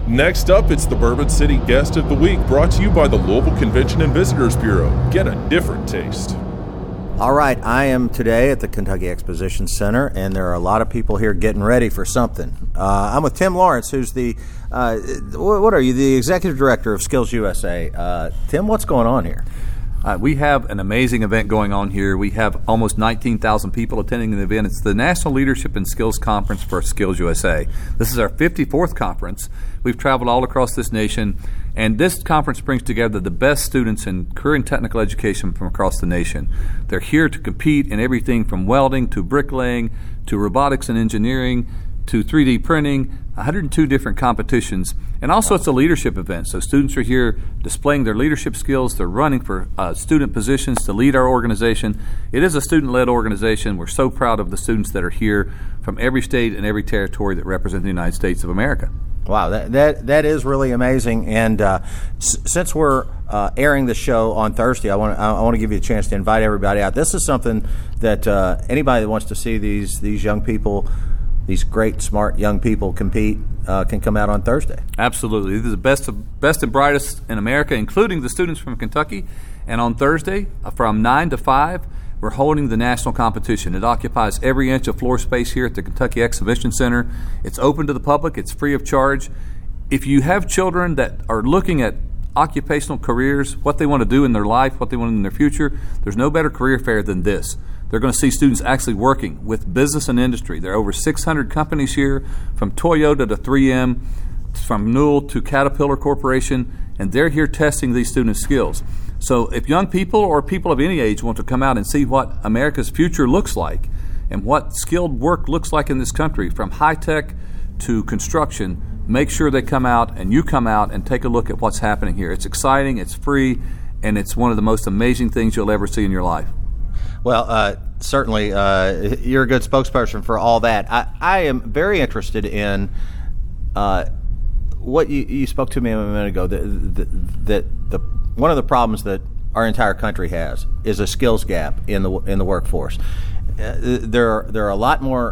Next up, it's the Bourbon City Guest of the Week, brought to you by the Louisville Convention and Visitors Bureau. Get a different taste. All right, I am today at the Kentucky Exposition Center, and there are a lot of people here getting ready for something. I'm with Tim Lawrence, who's the, what are you, the Executive Director of Skills USA. Tim, what's going on here? We have an amazing event going on here. We have almost 19,000 people attending the event. It's the National Leadership and Skills Conference for Skills USA. This is our 54th conference. We've traveled all across this nation, and this conference brings together the best students in career and technical education from across the nation. They're here to compete in everything from welding to bricklaying to robotics and engineering to 3D printing, 102 different competitions. And also it's a leadership event, so students are here displaying their leadership skills. They're running for student positions to lead our organization. It is a student-led organization. We're so proud of the students that are here from every state and every territory that represent the United States of America. Wow, that is really amazing. And since we're airing the show on Thursday, I want to give you a chance to invite everybody out. This is something that anybody that wants to see these young people, these great, smart young people compete, can come out on Thursday. Absolutely. These are the best and brightest in America, including the students from Kentucky. And on Thursday, from 9 to 5, we're holding the national competition. It occupies every inch of floor space here at the Kentucky Exhibition Center. It's open to the public. It's free of charge. If you have children that are looking at occupational careers, what they want to do in their life, what they want in their future, there's no better career fair than this. They're going to see students actually working with business and industry. There are over 600 companies here, from Toyota to 3M, from Newell to Caterpillar Corporation, and they're here testing these students' skills. So if young people or people of any age want to come out and see what America's future looks like and what skilled work looks like in this country, from high-tech to construction, make sure they come out and you come out and take a look at what's happening here. It's exciting, it's free, and it's one of the most amazing things you'll ever see in your life. Well, certainly you're a good spokesperson for all that. I am very interested in what you spoke to me a minute ago, that one of the problems that our entire country has is a skills gap in the workforce. There are a lot more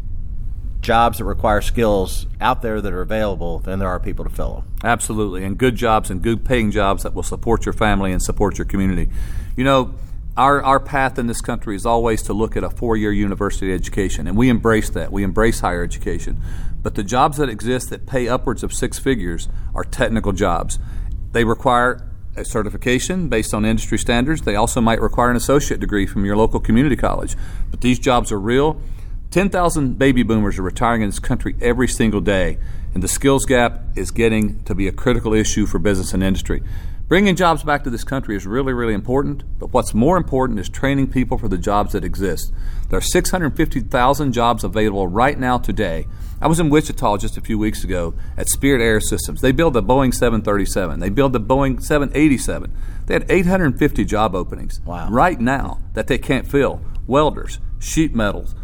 jobs that require skills out there that are available than there are people to fill them. Absolutely, and good jobs and good paying jobs that will support your family and support your community. You know, our path in this country is always to look at a 4-year university education, and we embrace that. We embrace higher education. But the jobs that exist that pay upwards of 6 figures are technical jobs. They require a certification based on industry standards. They also might require an associate degree from your local community college. But these jobs are real. 10,000 baby boomers are retiring in this country every single day, and the skills gap is getting to be a critical issue for business and industry. Bringing jobs back to this country is really, really important, but what's more important is training people for the jobs that exist. There are 650,000 jobs available right now today. I was in Wichita just a few weeks ago at Spirit Air Systems. They build the Boeing 737. They build the Boeing 787. They had 850 job openings right now that they can't fill. Welders, sheet metals,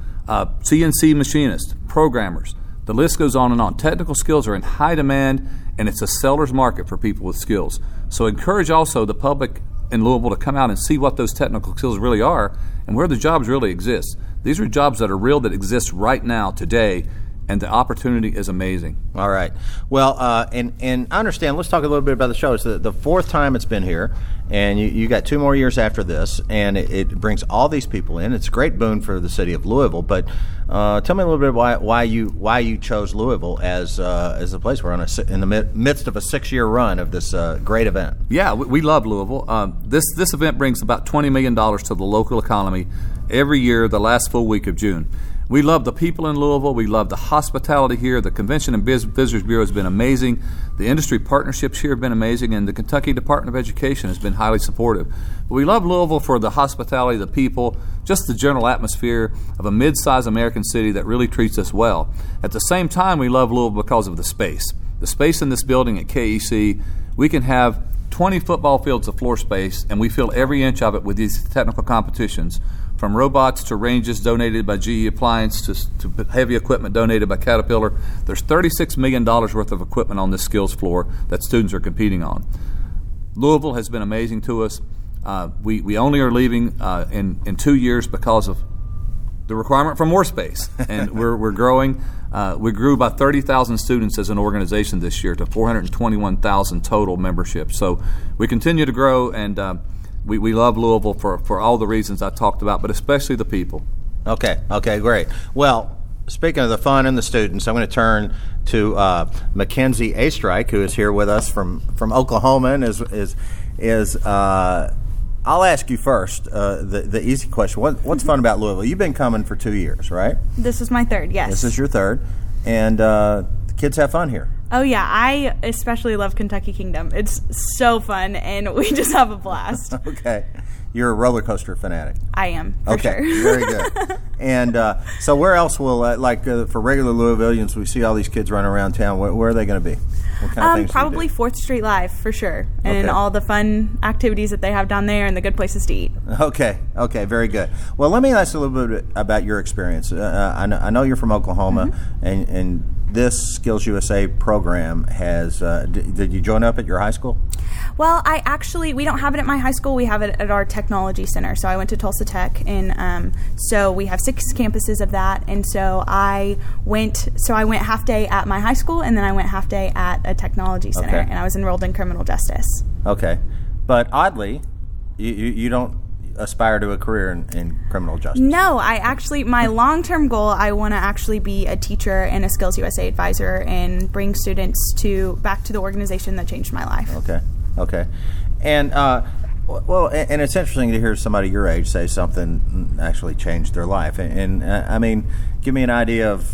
CNC machinists, programmers. The list goes on and on. Technical skills are in high demand, and it's a seller's market for people with skills. So encourage also the public in Louisville to come out and see what those technical skills really are and where the jobs really exist. These are jobs that are real, that exist right now, today, and the opportunity is amazing. All right. Well, and I understand, let's talk a little bit about the show. It's the 4th time it's been here, and you got 2 more years after this, and it brings all these people in. It's a great boon for the city of Louisville, but tell me a little bit why you chose Louisville as a place. We're in the midst of a 6-year run of this great event. Yeah, we love Louisville. This event brings about $20 million to the local economy every year, the last full week of June. We love the people in Louisville. We love the hospitality here. The Convention and Visitors Bureau has been amazing. The industry partnerships here have been amazing, and the Kentucky Department of Education has been highly supportive. But we love Louisville for the hospitality, the people, just the general atmosphere of a mid-sized American city that really treats us well. At the same time, we love Louisville because of the space. The space in this building at KEC, we can have 20 football fields of floor space, and we fill every inch of it with these technical competitions, from robots to ranges donated by GE Appliance to heavy equipment donated by Caterpillar. There's $36 million worth of equipment on this skills floor that students are competing on. Louisville has been amazing to us. We only are leaving in 2 years because of the requirement for more space, and we're growing. We grew by 30,000 students as an organization this year to 421,000 total membership. So we continue to grow, and we love Louisville for all the reasons I talked about, but especially the people. Okay, great. Well, speaking of the fun and the students, I'm going to turn to Mackenzie Astrike, who is here with us from Oklahoma, and is I'll ask you first the easy question. What's fun about Louisville? You've been coming for 2 years, right? This is my third, yes. This is your third, and the kids have fun here. Oh, yeah. I especially love Kentucky Kingdom. It's so fun, and we just have a blast. Okay. You're a roller coaster fanatic. I am, for sure. Very good. And so where else will, for regular Louisvillians, we see all these kids running around town. Where are they going to be? What kind of things probably do? 4th Street Live, for sure, and all the fun activities that they have down there and the good places to eat. Okay, very good. Well, let me ask you a little bit about your experience. I know you're from Oklahoma, and this Skills USA program has, did you join up at your high school? Well, we don't have it at my high school. We have it at our technology center. So I went to Tulsa Tech, and so we have 6 campuses of that. And so I went half day at my high school, and then I went half day at a technology center, and I was enrolled in criminal justice. Okay. But oddly, you don't aspire to a career in criminal justice. No, my long-term goal, I want to actually be a teacher and a Skills USA advisor and bring students back to the organization that changed my life. Okay. And and it's interesting to hear somebody your age say something actually changed their life. And I mean, give me an idea of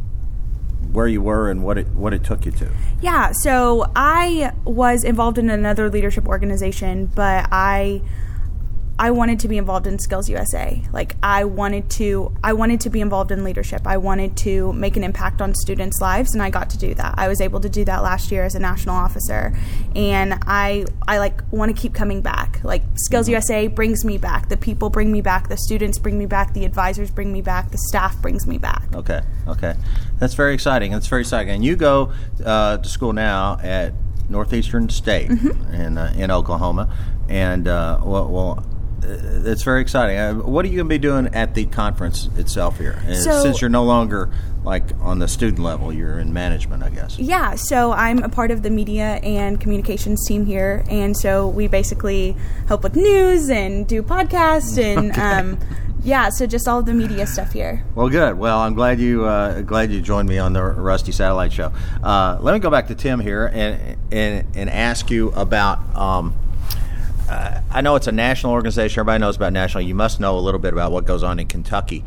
where you were and what it took you to. Yeah, so I was involved in another leadership organization, but I wanted to be involved in Skills USA. Like I wanted to be involved in leadership. I wanted to make an impact on students' lives, and I got to do that. I was able to do that last year as a national officer, and I want to keep coming back. Like Skills USA brings me back. The people bring me back. The students bring me back. The advisors bring me back. The staff brings me back. Okay. That's very exciting. And you go to school now at Northeastern State in Oklahoma, and it's very exciting. What are you going to be doing at the conference itself here? Since you're no longer on the student level, you're in management, I guess. Yeah, so I'm a part of the media and communications team here, and so we basically help with news and do podcasts and so just all of the media stuff here. Well, good. Well, I'm glad you joined me on the Rusty Satellite Show. Let me go back to Tim here and ask you about. I know it's a national organization. Everybody knows about national. You must know a little bit about what goes on in Kentucky.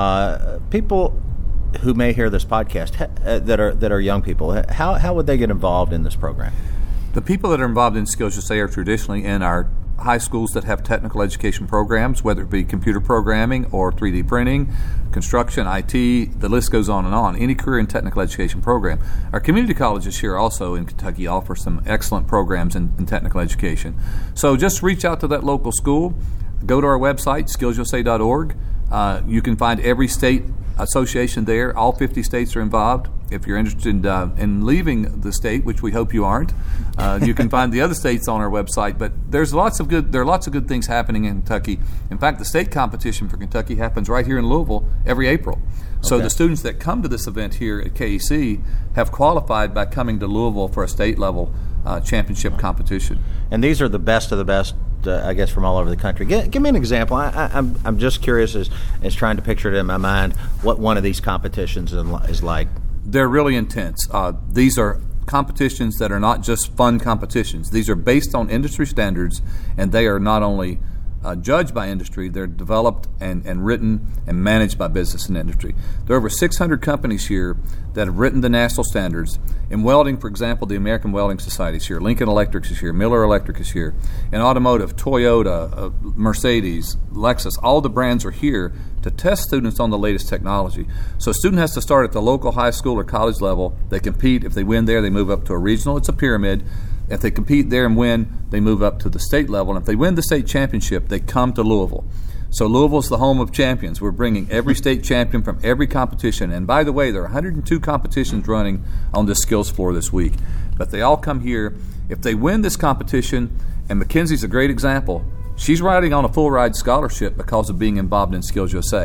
People who may hear this podcast that are young people, how would they get involved in this program? The people that are involved in Skills USA are traditionally in our high schools that have technical education programs, whether it be computer programming or 3D printing, construction, IT, the list goes on and on. Any career in technical education program. Our community colleges here also in Kentucky offer some excellent programs in technical education. So just reach out to that local school. Go to our website, skillsusa.org. You can find every state association there. All 50 states are involved. If you're interested in leaving the state, which we hope you aren't, you can find the other states on our website. But there are lots of good things happening in Kentucky. In fact, the state competition for Kentucky happens right here in Louisville every April. So the students that come to this event here at KEC have qualified by coming to Louisville for a state level championship competition. And these are the best of the best, I guess, from all over the country. Give me an example. I'm just curious as trying to picture it in my mind what one of these competitions is like. They're really intense. These are competitions that are not just fun competitions. These are based on industry standards, and they are not only judged by industry, they're developed and written and managed by business and industry. There are over 600 companies here that have written the national standards. In welding, for example, the American Welding Society is here, Lincoln Electric is here, Miller Electric is here. In automotive, Toyota, Mercedes, Lexus, all the brands are here to test students on the latest technology. So a student has to start at the local high school or college level. They compete. If they win there, they move up to a regional. It's a pyramid. If they compete there and win, they move up to the state level. And if they win the state championship, they come to Louisville. So Louisville's the home of champions. We're bringing every state champion from every competition. And by the way, there are 102 competitions running on this skills floor this week. But they all come here. If they win this competition, and Mackenzie's a great example, she's riding on a full ride scholarship because of being involved in Skills USA.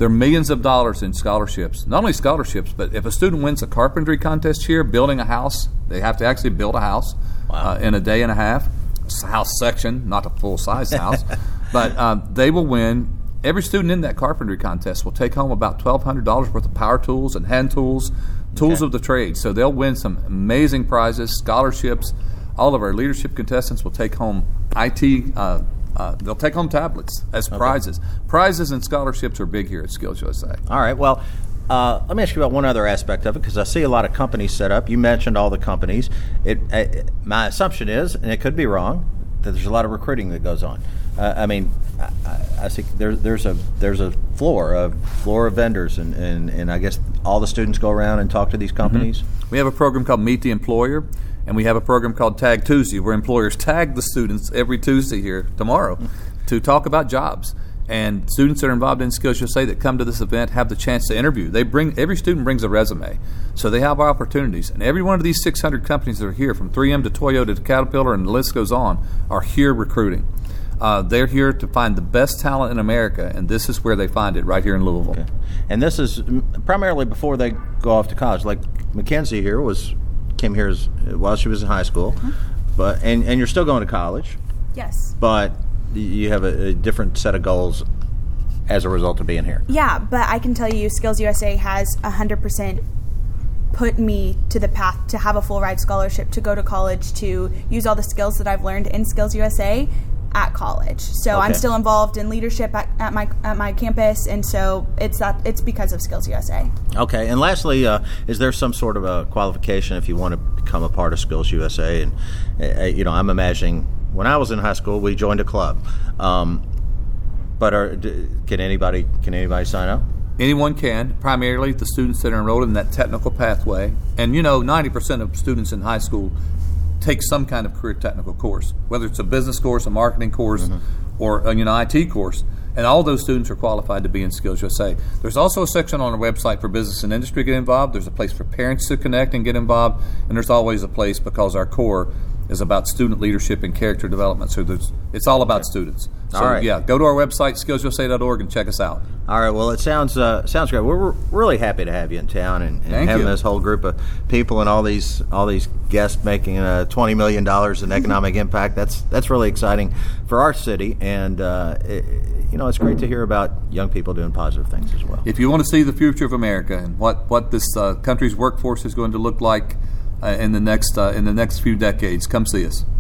There are millions of dollars in scholarships. Not only scholarships, but if a student wins a carpentry contest here, building a house, they have to actually build a house in a day and a half. It's a house section, not a full-size house. But they will win. Every student in that carpentry contest will take home about $1,200 worth of power tools and hand tools, tools of the trade. So they'll win some amazing prizes, scholarships. All of our leadership contestants will take home IT. They'll take home tablets as prizes. Prizes and scholarships are big here at Skills USA. All right. Well, let me ask you about one other aspect of it, because I see a lot of companies set up. You mentioned all the companies. My assumption is, and it could be wrong, that there's a lot of recruiting that goes on. I see there's a floor of vendors, and I guess all the students go around and talk to these companies. Mm-hmm. We have a program called Meet the Employer, and we have a program called Tag Tuesday, where employers tag the students every Tuesday here tomorrow to talk about jobs. And students that are involved in Skills USA that come to this event have the chance to interview. Every student brings a resume, so they have opportunities. And every one of these 600 companies that are here, from 3M to Toyota to Caterpillar, and the list goes on, are here recruiting. They're here to find the best talent in America, and this is where they find it, right here in Louisville. Okay. And this is primarily before they go off to college. Like Mackenzie here came here while she was in high school, but and you're still going to college. Yes. But you have a different set of goals as a result of being here. Yeah, but I can tell you Skills USA has 100% put me to the path to have a full ride scholarship, to go to college, to use all the skills that I've learned in Skills USA at college. So I'm still involved in leadership at my campus, and so it's because of Skills USA. Okay, and lastly, is there some sort of a qualification if you want to become a part of Skills USA? And I'm imagining when I was in high school, we joined a club. But can anybody sign up? Anyone can, primarily the students that are enrolled in that technical pathway. And 90% of students in high school take some kind of career technical course, whether it's a business course, a marketing course, or an IT course. And all those students are qualified to be in Skills USA. There's also a section on our website for business and industry to get involved. There's a place for parents to connect and get involved. And there's always a place, because our core is about student leadership and character development. So it's all about students. So, all right. Yeah, go to our website, skillsusa.org, and check us out. All right. Well, it sounds great. We're really happy to have you in town, and having this whole group of people and all these guests making $20 million in economic impact. That's really exciting for our city, and it's great to hear about young people doing positive things as well. If you want to see the future of America and what this country's workforce is going to look like in the next few decades, come see us.